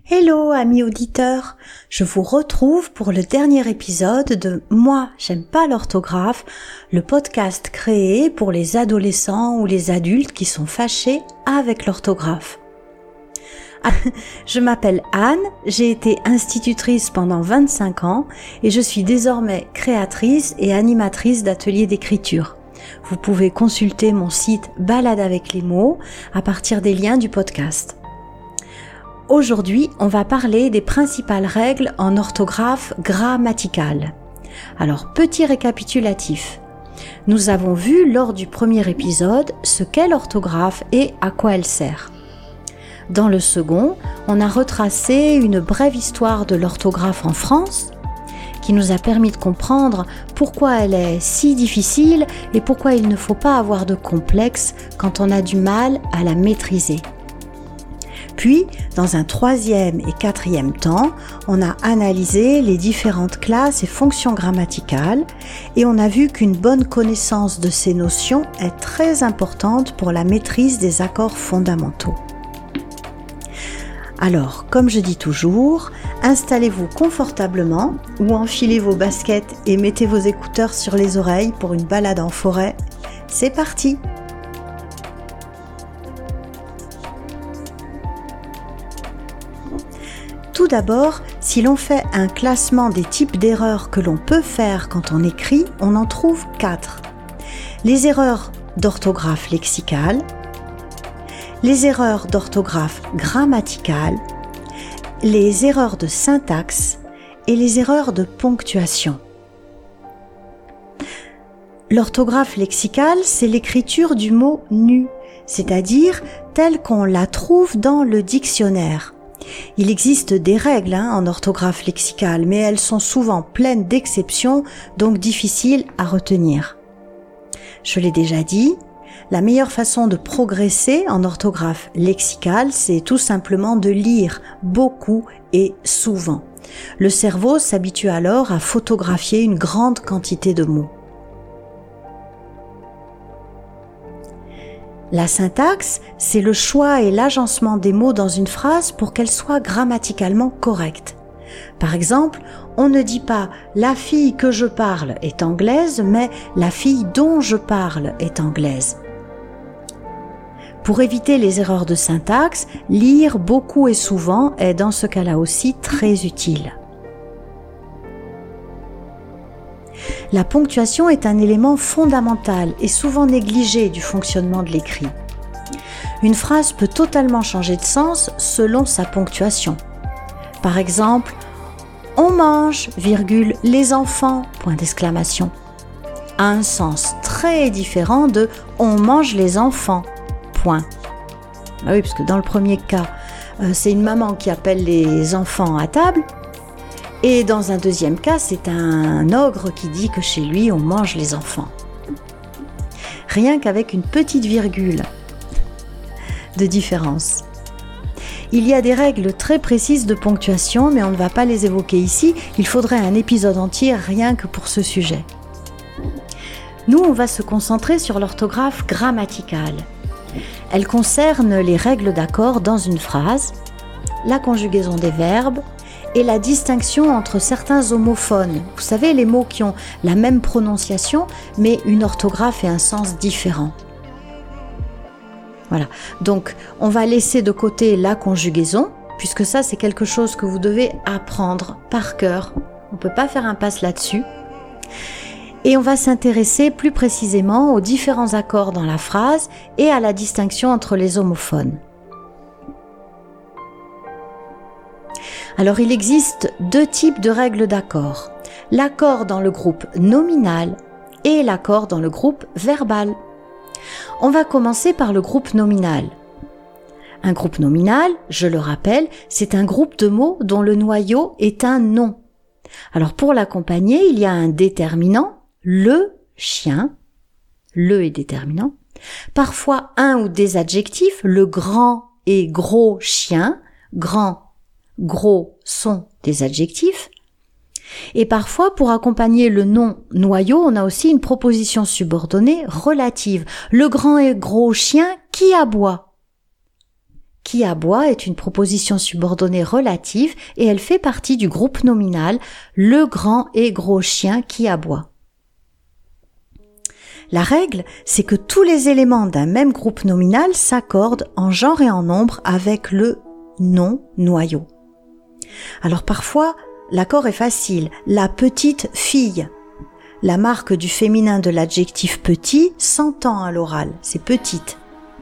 Hello amis auditeurs, je vous retrouve pour le dernier épisode de Moi j'aime pas l'orthographe, le podcast créé pour les adolescents ou les adultes qui sont fâchés avec l'orthographe. Je m'appelle Anne, j'ai été institutrice pendant 25 ans et je suis désormais créatrice et animatrice d'ateliers d'écriture. Vous pouvez consulter mon site Balade avec les mots à partir des liens du podcast. Aujourd'hui, on va parler des principales règles en orthographe grammaticale. Alors, petit récapitulatif. Nous avons vu lors du premier épisode ce qu'est l'orthographe et à quoi elle sert. Dans le second, on a retracé une brève histoire de l'orthographe en France, qui nous a permis de comprendre pourquoi elle est si difficile et pourquoi il ne faut pas avoir de complexe quand on a du mal à la maîtriser. Puis, dans un troisième et quatrième temps, on a analysé les différentes classes et fonctions grammaticales et on a vu qu'une bonne connaissance de ces notions est très importante pour la maîtrise des accords fondamentaux. Alors, comme je dis toujours, installez-vous confortablement ou enfilez vos baskets et mettez vos écouteurs sur les oreilles pour une balade en forêt. C'est parti! Tout d'abord, si l'on fait un classement des types d'erreurs que l'on peut faire quand on écrit, on en trouve 4. Les erreurs d'orthographe lexicale, les erreurs d'orthographe grammaticale, les erreurs de syntaxe et les erreurs de ponctuation. L'orthographe lexicale, c'est l'écriture du mot « nu », c'est-à-dire telle qu'on la trouve dans le dictionnaire. Il existe des règles en orthographe lexicale, mais elles sont souvent pleines d'exceptions, donc difficiles à retenir. Je l'ai déjà dit, la meilleure façon de progresser en orthographe lexicale, c'est tout simplement de lire beaucoup et souvent. Le cerveau s'habitue alors à photographier une grande quantité de mots. La syntaxe, c'est le choix et l'agencement des mots dans une phrase pour qu'elle soit grammaticalement correcte. Par exemple, on ne dit pas « la fille que je parle est anglaise », mais « la fille dont je parle est anglaise ». Pour éviter les erreurs de syntaxe, lire beaucoup et souvent est dans ce cas-là aussi très utile. La ponctuation est un élément fondamental et souvent négligé du fonctionnement de l'écrit. Une phrase peut totalement changer de sens selon sa ponctuation. Par exemple, « on mange, les enfants, » a un sens très différent de « on mange les enfants, ». Ah oui, parce que dans le premier cas, c'est une maman qui appelle les enfants à table. Et dans un deuxième cas, c'est un ogre qui dit que chez lui, on mange les enfants. Rien qu'avec une petite virgule de différence. Il y a des règles très précises de ponctuation, mais on ne va pas les évoquer ici. Il faudrait un épisode entier rien que pour ce sujet. Nous, on va se concentrer sur l'orthographe grammaticale. Elle concerne les règles d'accord dans une phrase, la conjugaison des verbes, et la distinction entre certains homophones. Vous savez, les mots qui ont la même prononciation, mais une orthographe et un sens différents. Voilà. Donc, on va laisser de côté la conjugaison, puisque ça, c'est quelque chose que vous devez apprendre par cœur. On ne peut pas faire impasse là-dessus. Et on va s'intéresser plus précisément aux différents accords dans la phrase et à la distinction entre les homophones. Alors, il existe 2 types de règles d'accord. L'accord dans le groupe nominal et l'accord dans le groupe verbal. On va commencer par le groupe nominal. Un groupe nominal, je le rappelle, c'est un groupe de mots dont le noyau est un nom. Alors, pour l'accompagner, il y a un déterminant, le chien, le est déterminant. Parfois, un ou des adjectifs, le grand et gros chien, grand, gros sont des adjectifs. Et parfois, pour accompagner le nom noyau, on a aussi une proposition subordonnée relative. Le grand et gros chien qui aboie. qui aboie est une proposition subordonnée relative et elle fait partie du groupe nominal le grand et gros chien qui aboie. La règle, c'est que tous les éléments d'un même groupe nominal s'accordent en genre et en nombre avec le nom noyau. Alors parfois, l'accord est facile. La petite fille. La marque du féminin de l'adjectif petit s'entend à l'oral, c'est petite.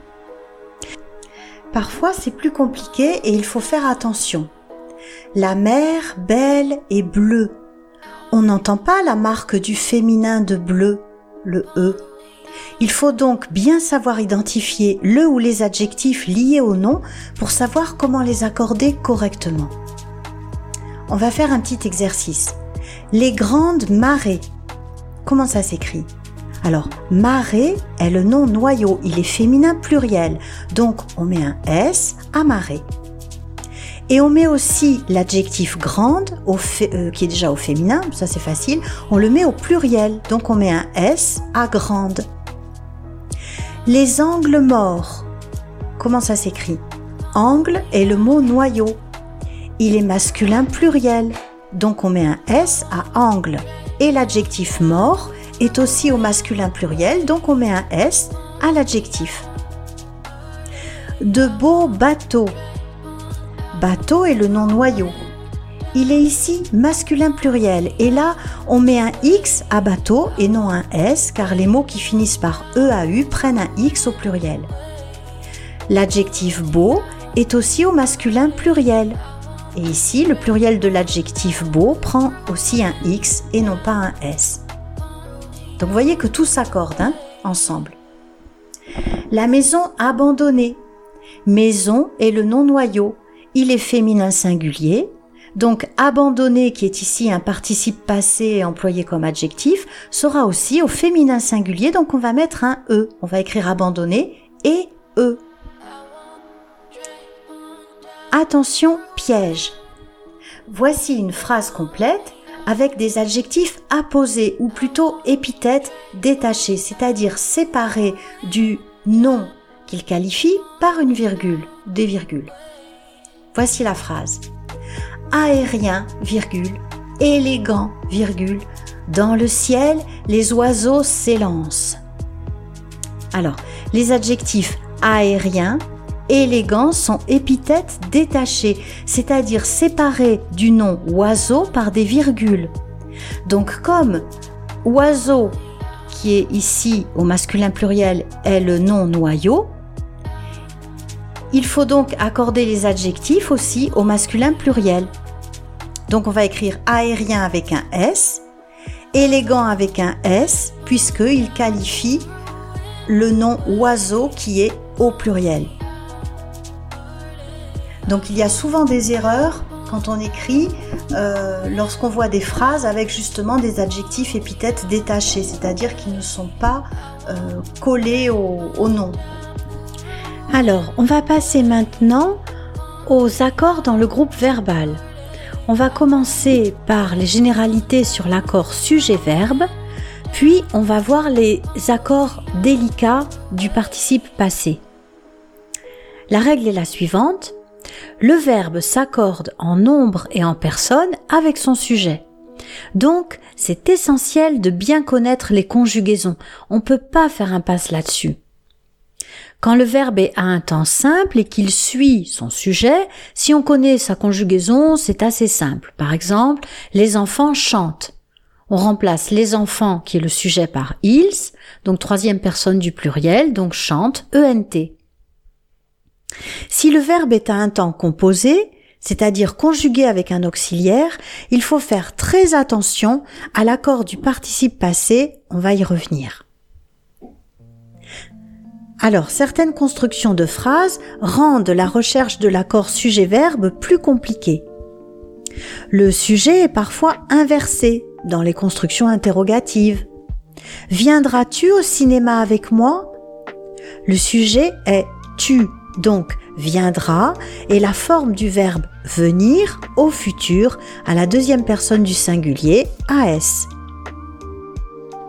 Parfois, c'est plus compliqué et il faut faire attention. La mer, belle et bleue. On n'entend pas la marque du féminin de bleu, le E. Il faut donc bien savoir identifier le ou les adjectifs liés au nom pour savoir comment les accorder correctement. On va faire un petit exercice. Les grandes marées. Comment ça s'écrit ? Alors, marée est le nom noyau, il est féminin pluriel, donc on met un S à marée. Et on met aussi l'adjectif grande, qui est déjà au féminin, ça c'est facile, on le met au pluriel, donc on met un S à grande. Les angles morts, comment ça s'écrit ? Angle est le mot noyau, il est masculin pluriel, donc on met un S à angle. Et l'adjectif mort est aussi au masculin pluriel, donc on met un S à l'adjectif. De beaux bateaux. Bateau est le nom noyau. Il est ici masculin pluriel et là on met un X à bateau et non un S car les mots qui finissent par EAU prennent un X au pluriel. L'adjectif beau est aussi au masculin pluriel. Et ici, le pluriel de l'adjectif beau prend aussi un X et non pas un S. Donc vous voyez que tout s'accorde ensemble. La maison abandonnée. Maison est le nom noyau. Il est féminin singulier. Donc abandonné, qui est ici un participe passé employé comme adjectif, sera aussi au féminin singulier. Donc on va mettre un E. On va écrire abandonné et E. Attention, piège. Voici une phrase complète avec des adjectifs apposés ou plutôt épithètes détachés, c'est-à-dire séparés du nom qu'ils qualifient par une virgule, des virgules. Voici la phrase. Aérien, virgule, élégant, virgule, dans le ciel, les oiseaux s'élancent. Alors, les adjectifs aérien, élégant sont épithètes détachés, c'est-à-dire séparés du nom oiseau par des virgules. Donc comme oiseau, qui est ici au masculin pluriel, est le nom noyau, il faut donc accorder les adjectifs aussi au masculin pluriel. Donc on va écrire aérien avec un S, élégant avec un S, puisqu'il qualifie le nom oiseau qui est au pluriel. Donc il y a souvent des erreurs quand on écrit, lorsqu'on voit des phrases avec justement des adjectifs épithètes détachés, c'est-à-dire qu'ils ne sont pas collés au nom. Alors, on va passer maintenant aux accords dans le groupe verbal. On va commencer par les généralités sur l'accord sujet-verbe, puis on va voir les accords délicats du participe passé. La règle est la suivante. Le verbe s'accorde en nombre et en personne avec son sujet. Donc, c'est essentiel de bien connaître les conjugaisons. On ne peut pas faire impasse là-dessus. Quand le verbe est à un temps simple et qu'il suit son sujet, si on connaît sa conjugaison, c'est assez simple. Par exemple, les enfants chantent. On remplace les enfants, qui est le sujet, par ils, donc troisième personne du pluriel, donc chante, ENT. Si le verbe est à un temps composé, c'est-à-dire conjugué avec un auxiliaire, il faut faire très attention à l'accord du participe passé, on va y revenir. Alors, certaines constructions de phrases rendent la recherche de l'accord sujet-verbe plus compliquée. Le sujet est parfois inversé dans les constructions interrogatives. Viendras-tu au cinéma avec moi ? Le sujet est tu. Donc, viendra est la forme du verbe venir au futur à la deuxième personne du singulier, AS.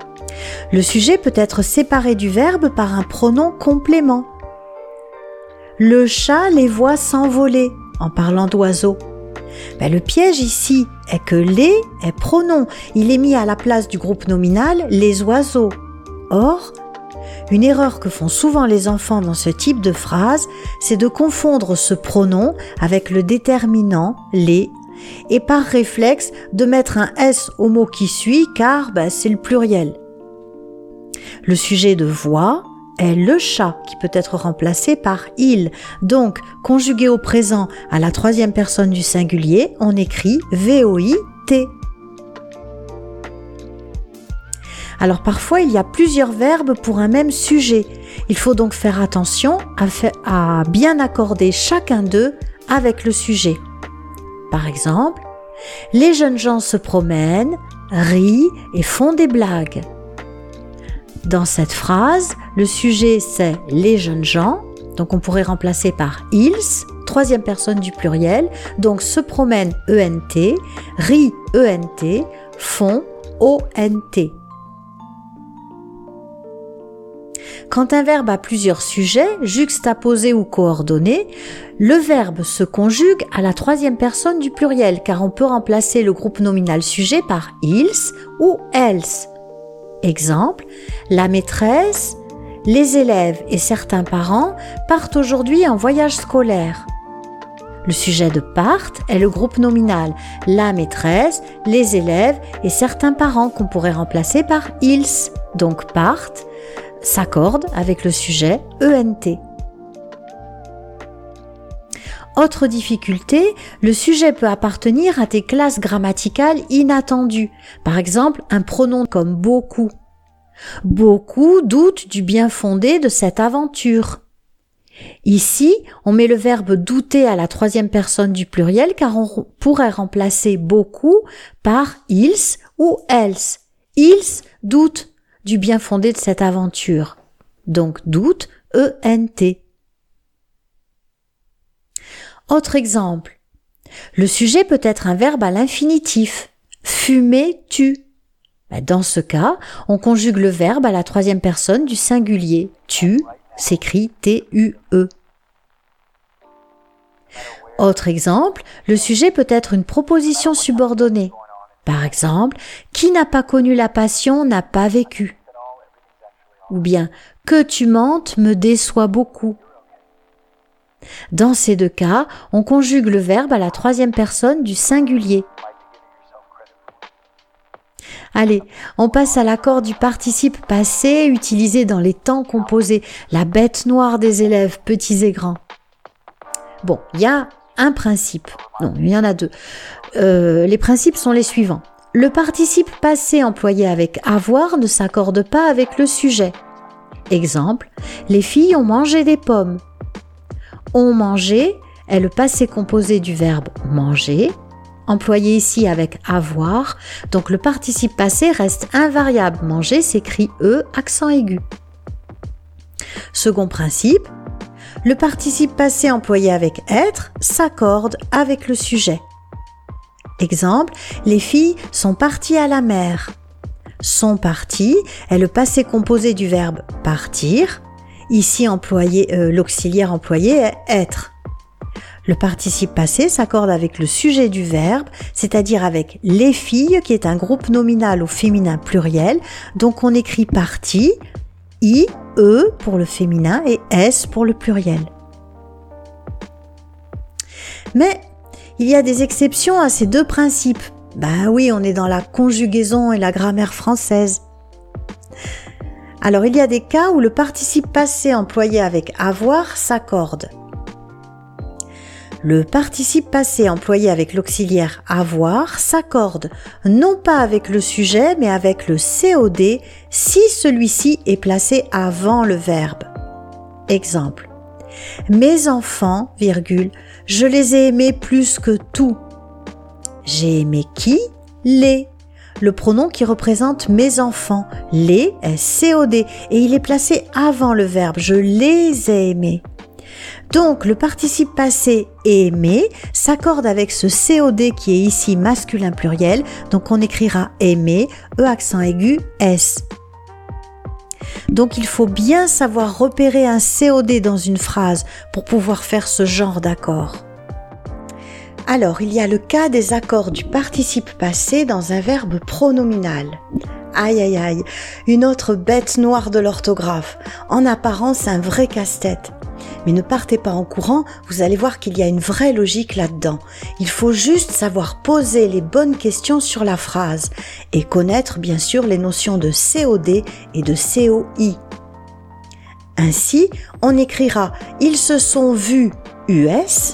Le sujet peut être séparé du verbe par un pronom complément. Le chat les voit s'envoler en parlant d'oiseaux. Le piège ici est que les est pronom. Il est mis à la place du groupe nominal les oiseaux. Or, une erreur que font souvent les enfants dans ce type de phrase, c'est de confondre ce pronom avec le déterminant les et par réflexe de mettre un S au mot qui suit car c'est le pluriel. Le sujet de voix est le chat qui peut être remplacé par il. Donc, conjugué au présent à la troisième personne du singulier, on écrit V-O-I-T. Alors parfois, il y a plusieurs verbes pour un même sujet. Il faut donc faire attention à bien accorder chacun d'eux avec le sujet. Par exemple, les jeunes gens se promènent, rient et font des blagues. Dans cette phrase, le sujet c'est les jeunes gens, donc on pourrait remplacer par ils, troisième personne du pluriel, donc se promènent ENT, rient ENT, font ONT. Quand un verbe a plusieurs sujets, juxtaposés ou coordonnés, le verbe se conjugue à la troisième personne du pluriel, car on peut remplacer le groupe nominal sujet par ils ou else. Exemple, la maîtresse, les élèves et certains parents partent aujourd'hui en voyage scolaire. Le sujet de partent est le groupe nominal, la maîtresse, les élèves et certains parents qu'on pourrait remplacer par ils. Donc partent s'accorde avec le sujet ENT. Autre difficulté, le sujet peut appartenir à des classes grammaticales inattendues. Par exemple, un pronom comme beaucoup. Beaucoup doutent du bien fondé de cette aventure. Ici, on met le verbe douter à la troisième personne du pluriel car on pourrait remplacer beaucoup par ils ou else. Ils doutent du bien fondé de cette aventure. Donc doute, ENT. Autre exemple. Le sujet peut être un verbe à l'infinitif. Fumer, tu. Dans ce cas, on conjugue le verbe à la troisième personne du singulier. Tu s'écrit T-U-E. Autre exemple, le sujet peut être une proposition subordonnée. Par exemple, qui n'a pas connu la passion n'a pas vécu. Ou bien, que tu mentes me déçoit beaucoup. Dans ces deux cas, on conjugue le verbe à la troisième personne du singulier. Allez, on passe à l'accord du participe passé utilisé dans les temps composés, la bête noire des élèves, petits et grands. Bon, il y a un principe. Non, il y en a deux. Les principes sont les suivants. Le participe passé employé avec avoir ne s'accorde pas avec le sujet. Exemple, les filles ont mangé des pommes. Ont mangé est le passé composé du verbe manger, employé ici avec avoir, donc le participe passé reste invariable. Manger s'écrit E, accent aigu. Second principe, le participe passé employé avec être s'accorde avec le sujet. Exemple, les filles sont parties à la mer. Sont parties est le passé composé du verbe partir. Ici, l'auxiliaire employé est être. Le participe passé s'accorde avec le sujet du verbe, c'est-à-dire avec les filles, qui est un groupe nominal au féminin pluriel. Donc, on écrit partie, I, E pour le féminin et S pour le pluriel. Mais il y a des exceptions à ces deux principes. Oui, on est dans la conjugaison et la grammaire française. Alors, il y a des cas où le participe passé employé avec avoir s'accorde. Le participe passé employé avec l'auxiliaire avoir s'accorde non pas avec le sujet, mais avec le COD si celui-ci est placé avant le verbe. Exemple. Mes enfants, je les ai aimés plus que tout. J'ai aimé qui? Les. Le pronom qui représente mes enfants, les, est COD et il est placé avant le verbe. Je les ai aimés. Donc, le participe passé aimer s'accorde avec ce COD qui est ici masculin pluriel. Donc, on écrira aimer, E accent aigu, S. Donc il faut bien savoir repérer un COD dans une phrase pour pouvoir faire ce genre d'accord. Alors, il y a le cas des accords du participe passé dans un verbe pronominal. Aïe aïe aïe, une autre bête noire de l'orthographe. En apparence, un vrai casse-tête. Mais ne partez pas en courant, vous allez voir qu'il y a une vraie logique là-dedans. Il faut juste savoir poser les bonnes questions sur la phrase et connaître bien sûr les notions de COD et de COI. Ainsi, on écrira « Ils se sont vus US »,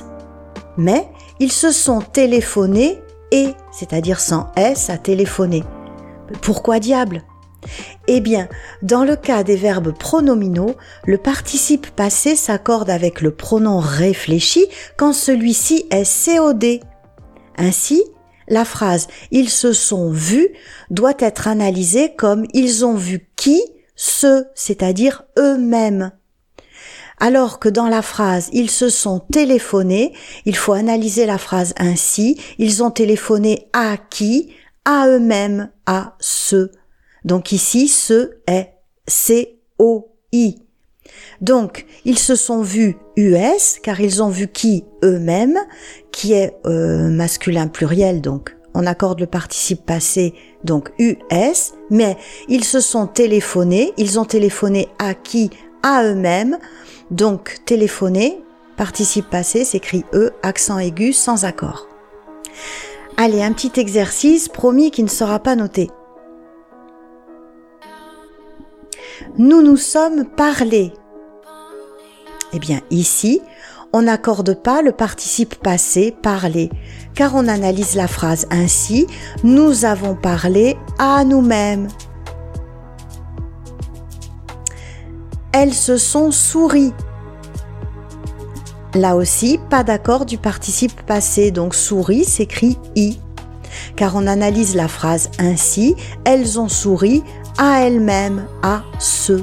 mais « Ils se sont téléphonés et », c'est-à-dire sans S, à téléphoner. Pourquoi diable ? Eh bien, dans le cas des verbes pronominaux, le participe passé s'accorde avec le pronom réfléchi quand celui-ci est COD. Ainsi, la phrase « Ils se sont vus » doit être analysée comme « Ils ont vu qui ?» ceux, c'est-à-dire eux-mêmes. Alors que dans la phrase « Ils se sont téléphonés », il faut analyser la phrase ainsi « Ils ont téléphoné à qui ?» À eux-mêmes, à ceux. Donc ici, ce est C-O-I. Donc, ils se sont vus US, car ils ont vu qui eux-mêmes, qui est masculin pluriel, donc on accorde le participe passé, donc US, mais ils se sont téléphonés, ils ont téléphoné à qui? À eux-mêmes, donc téléphoner, participe passé, s'écrit E, accent aigu, sans accord. Allez, un petit exercice, promis qui ne sera pas noté. Nous nous sommes parlé. Eh bien, ici, on n'accorde pas le participe passé parler, car on analyse la phrase ainsi, nous avons parlé à nous-mêmes. Elles se sont souris. Là aussi, pas d'accord du participe passé, donc souris s'écrit i, car on analyse la phrase ainsi, elles ont souri à elles-mêmes, à ceux.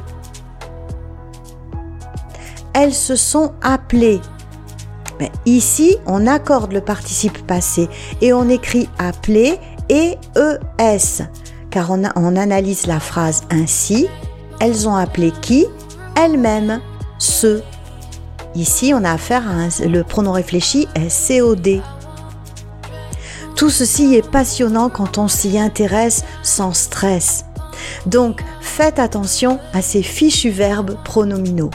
Elles se sont appelées. Mais ici, on accorde le participe passé et on écrit appeler et es, car on analyse la phrase ainsi, elles ont appelé qui? Elles-mêmes, ceux. Ici, on a affaire à le pronom réfléchi est COD. Tout ceci est passionnant quand on s'y intéresse sans stress. Donc, faites attention à ces fichus verbes pronominaux.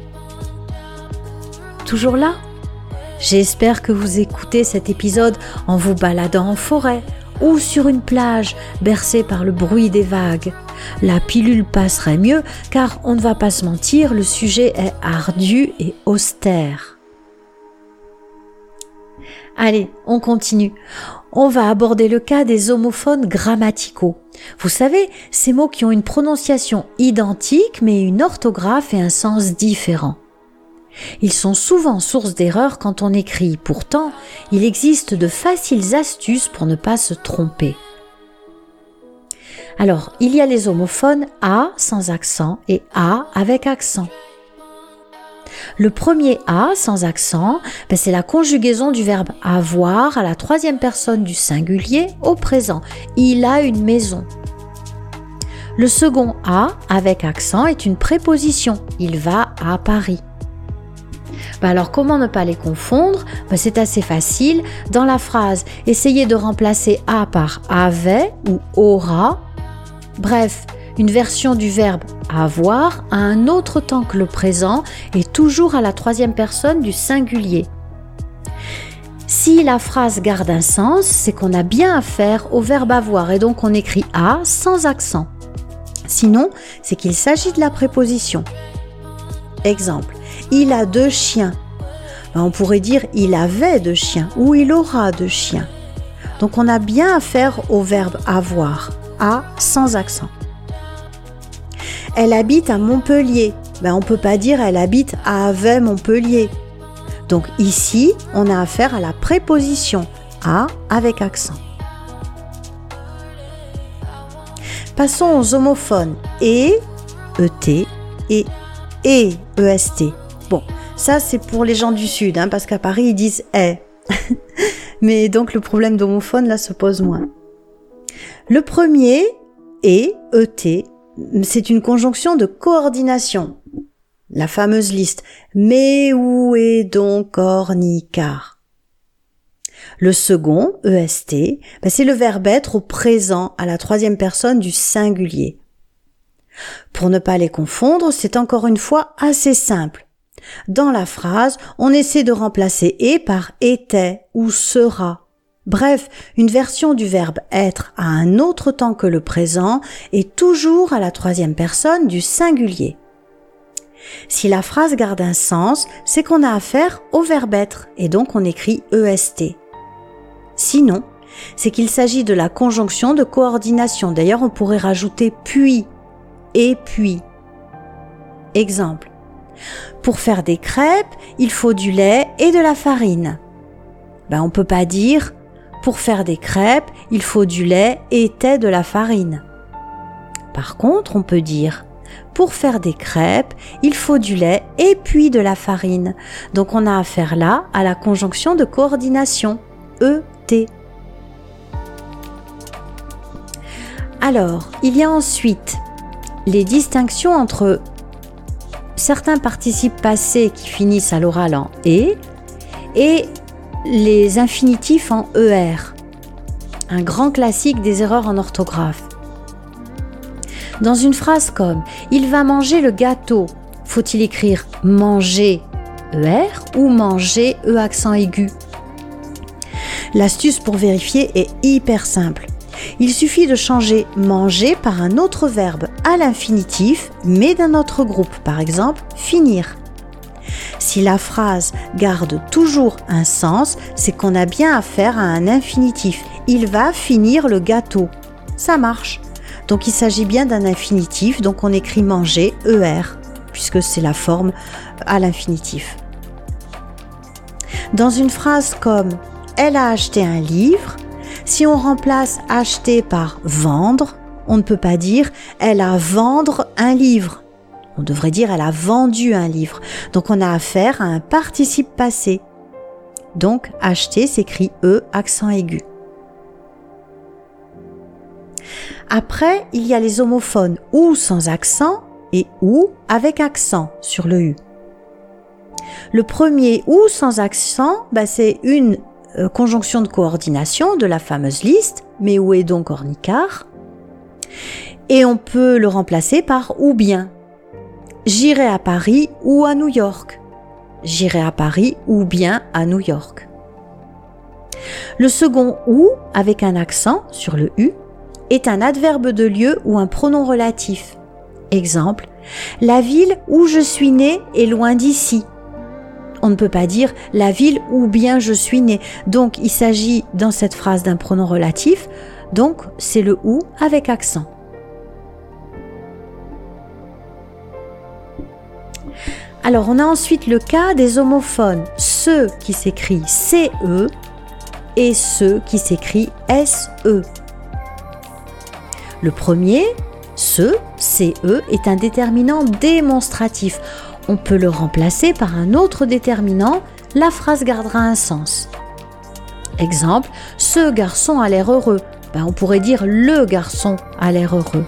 Toujours là ? J'espère que vous écoutez cet épisode en vous baladant en forêt ou sur une plage bercée par le bruit des vagues. La pilule passerait mieux car on ne va pas se mentir, le sujet est ardu et austère. Allez, on continue. On va aborder le cas des homophones grammaticaux. Vous savez, ces mots qui ont une prononciation identique mais une orthographe et un sens différents. Ils sont souvent source d'erreurs quand on écrit. Pourtant, il existe de faciles astuces pour ne pas se tromper. Alors, il y a les homophones A sans accent et A avec accent. Le premier A sans accent, c'est la conjugaison du verbe avoir à la troisième personne du singulier au présent. Il a une maison. Le second A avec accent est une préposition. Il va à Paris. Alors, comment ne pas les confondre ? C'est assez facile. Dans la phrase, essayez de remplacer A par avait ou aura. Bref, une version du verbe avoir à un autre temps que le présent et toujours à la troisième personne du singulier. Si la phrase garde un sens, c'est qu'on a bien affaire au verbe avoir et donc on écrit A sans accent. Sinon, c'est qu'il s'agit de la préposition. Exemple, il a 2 chiens. On pourrait dire il avait 2 chiens ou il aura 2 chiens. Donc on a bien affaire au verbe avoir, A sans accent. Elle habite à Montpellier. On ne peut pas dire elle habite à Montpellier. Donc ici, on a affaire à la préposition A avec accent. Passons aux homophones et, ET et EST. Bon, ça c'est pour les gens du Sud, parce qu'à Paris ils disent est. Mais donc le problème d'homophone là se pose moins. Le premier ET c'est une conjonction de coordination. La fameuse liste. Mais où est donc Ornicar? Le second, EST, c'est le verbe être au présent à la troisième personne du singulier. Pour ne pas les confondre, c'est encore une fois assez simple. Dans la phrase, on essaie de remplacer « est » par « était » ou « sera ». Bref, une version du verbe être à un autre temps que le présent est toujours à la troisième personne du singulier. Si la phrase garde un sens, c'est qu'on a affaire au verbe être et donc on écrit EST. Sinon, c'est qu'il s'agit de la conjonction de coordination. D'ailleurs, on pourrait rajouter puis et puis. Exemple. Pour faire des crêpes, il faut du lait et de la farine. On peut pas dire pour faire des crêpes, il faut du lait et de la farine. Par contre, on peut dire pour faire des crêpes, il faut du lait et puis de la farine. Donc on a affaire là à la conjonction de coordination ET. Alors, il y a ensuite les distinctions entre certains participes passés qui finissent à l'oral en « et » et les infinitifs en « er », un grand classique des erreurs en orthographe. Dans une phrase comme « il va manger le gâteau », faut-il écrire « manger » er ou « manger » e accent aigu? L'astuce pour vérifier est hyper simple. Il suffit de changer « manger » par un autre verbe à l'infinitif, mais d'un autre groupe, par exemple « finir ». Si la phrase garde toujours un sens, c'est qu'on a bien affaire à un infinitif. Il va finir le gâteau. Ça marche. Donc il s'agit bien d'un infinitif, donc on écrit « manger » er, puisque c'est la forme à l'infinitif. Dans une phrase comme « elle a acheté un livre », si on remplace « acheter » par « vendre », on ne peut pas dire « elle a vendre un livre ». On devrait dire « elle a vendu un livre ». Donc on a affaire à un participe passé. Donc « acheter » s'écrit « e » accent aigu. Après, il y a les homophones « ou » sans accent et « ou » avec accent sur le « u ». Le premier « ou » sans accent, c'est une conjonction de coordination de la fameuse liste, mais où est donc Ornicar? Et on peut le remplacer par ou bien. J'irai à Paris ou à New York. J'irai à Paris ou bien à New York. Le second ou, avec un accent sur le u, est un adverbe de lieu ou un pronom relatif. Exemple, la ville où je suis né est loin d'ici. On ne peut pas dire la ville où bien je suis né. Donc, il s'agit dans cette phrase d'un pronom relatif. Donc, c'est le ou avec accent. Alors, on a ensuite le cas des homophones. Ceux qui s'écrit CE et ceux qui s'écrit SE. Le premier, CE, est un déterminant démonstratif. On peut le remplacer par un autre déterminant, la phrase gardera un sens. Exemple, ce garçon a l'air heureux. On pourrait dire le garçon a l'air heureux.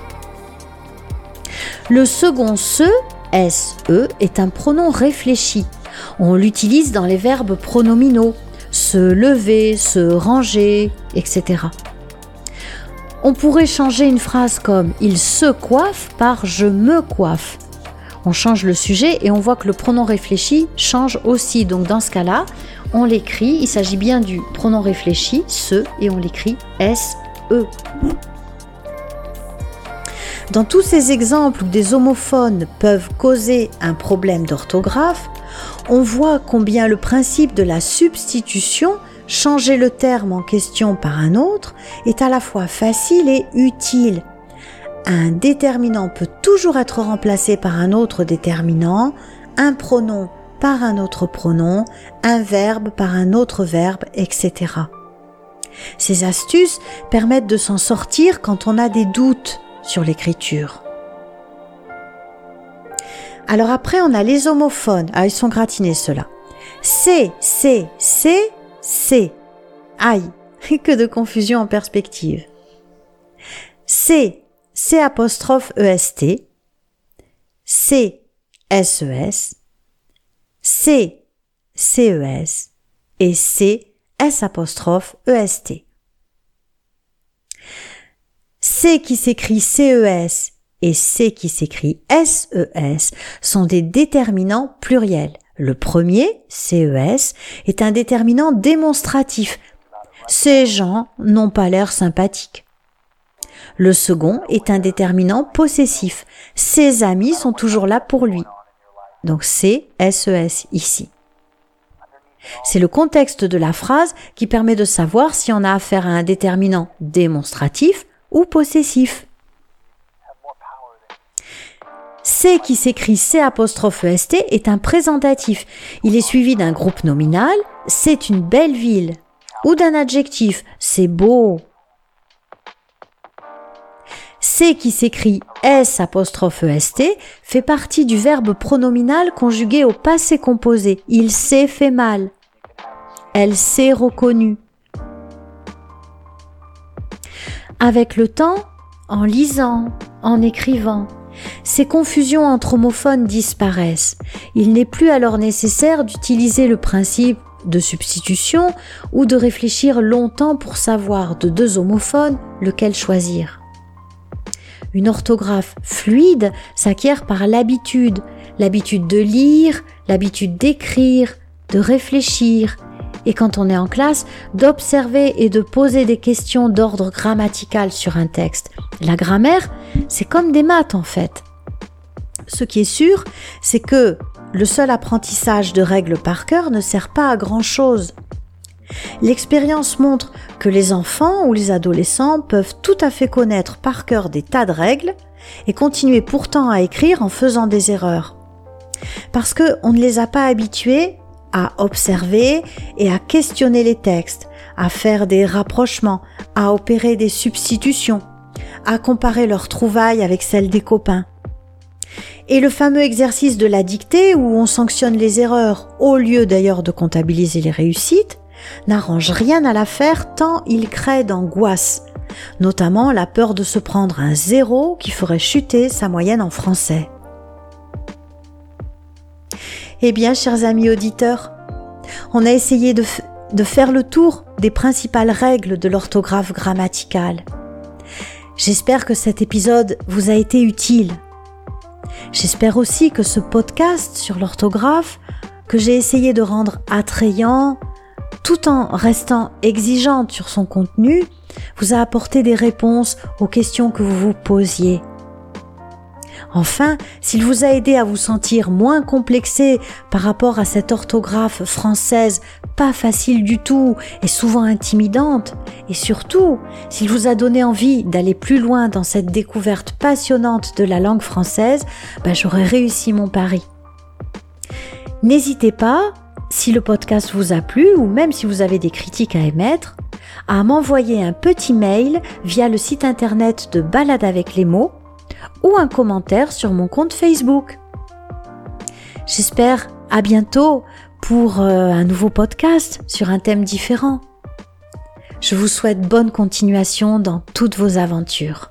Le second SE est un pronom réfléchi. On l'utilise dans les verbes pronominaux, se lever, se ranger, etc. On pourrait changer une phrase comme « il se coiffe » par « je me coiffe ». On change le sujet et on voit que le pronom réfléchi change aussi. Donc dans ce cas-là, on l'écrit, il s'agit bien du pronom réfléchi, se, et on l'écrit SE. Dans tous ces exemples où des homophones peuvent causer un problème d'orthographe, on voit combien le principe de la substitution, changer le terme en question par un autre, est à la fois facile et utile. Un déterminant peut toujours être remplacé par un autre déterminant, un pronom par un autre pronom, un verbe par un autre verbe, etc. Ces astuces permettent de s'en sortir quand on a des doutes sur l'écriture. Alors après, on a les homophones. Ils sont gratinés ceux-là. C. Aïe, que de confusion en perspective. C. C apostrophe EST, C SES, C CES et C S apostrophe EST. C qui s'écrit CES et C qui s'écrit SES sont des déterminants pluriels. Le premier, CES, est un déterminant démonstratif. Ces gens n'ont pas l'air sympathiques. Le second est un déterminant possessif. Ses amis sont toujours là pour lui. Donc C, SES ici. C'est le contexte de la phrase qui permet de savoir si on a affaire à un déterminant démonstratif ou possessif. C qui s'écrit C apostrophe EST est un présentatif. Il est suivi d'un groupe nominal, c'est une belle ville, ou d'un adjectif, c'est beau. C qui s'écrit S apostrophe EST fait partie du verbe pronominal conjugué au passé composé. Il s'est fait mal. Elle s'est reconnue. Avec le temps, en lisant, en écrivant, ces confusions entre homophones disparaissent. Il n'est plus alors nécessaire d'utiliser le principe de substitution ou de réfléchir longtemps pour savoir de deux homophones lequel choisir. Une orthographe fluide s'acquiert par l'habitude de lire, l'habitude d'écrire, de réfléchir, et quand on est en classe, d'observer et de poser des questions d'ordre grammatical sur un texte. La grammaire, c'est comme des maths en fait. Ce qui est sûr, c'est que le seul apprentissage de règles par cœur ne sert pas à grand-chose. L'expérience montre que les enfants ou les adolescents peuvent tout à fait connaître par cœur des tas de règles et continuer pourtant à écrire en faisant des erreurs. Parce qu'on ne les a pas habitués à observer et à questionner les textes, à faire des rapprochements, à opérer des substitutions, à comparer leurs trouvailles avec celles des copains. Et le fameux exercice de la dictée où on sanctionne les erreurs au lieu d'ailleurs de comptabiliser les réussites n'arrange rien à l'affaire tant il crée d'angoisse, notamment la peur de se prendre un 0 qui ferait chuter sa moyenne en français. Eh bien, chers amis auditeurs, on a essayé de faire le tour des principales règles de l'orthographe grammaticale. J'espère que cet épisode vous a été utile. J'espère aussi que ce podcast sur l'orthographe, que j'ai essayé de rendre attrayant, tout en restant exigeante sur son contenu, vous a apporté des réponses aux questions que vous vous posiez. Enfin, s'il vous a aidé à vous sentir moins complexé par rapport à cette orthographe française pas facile du tout et souvent intimidante, et surtout, s'il vous a donné envie d'aller plus loin dans cette découverte passionnante de la langue française, j'aurais réussi mon pari. N'hésitez pas, si le podcast vous a plu ou même si vous avez des critiques à émettre, à m'envoyer un petit mail via le site internet de Balade avec les mots ou un commentaire sur mon compte Facebook. J'espère à bientôt pour un nouveau podcast sur un thème différent. Je vous souhaite bonne continuation dans toutes vos aventures.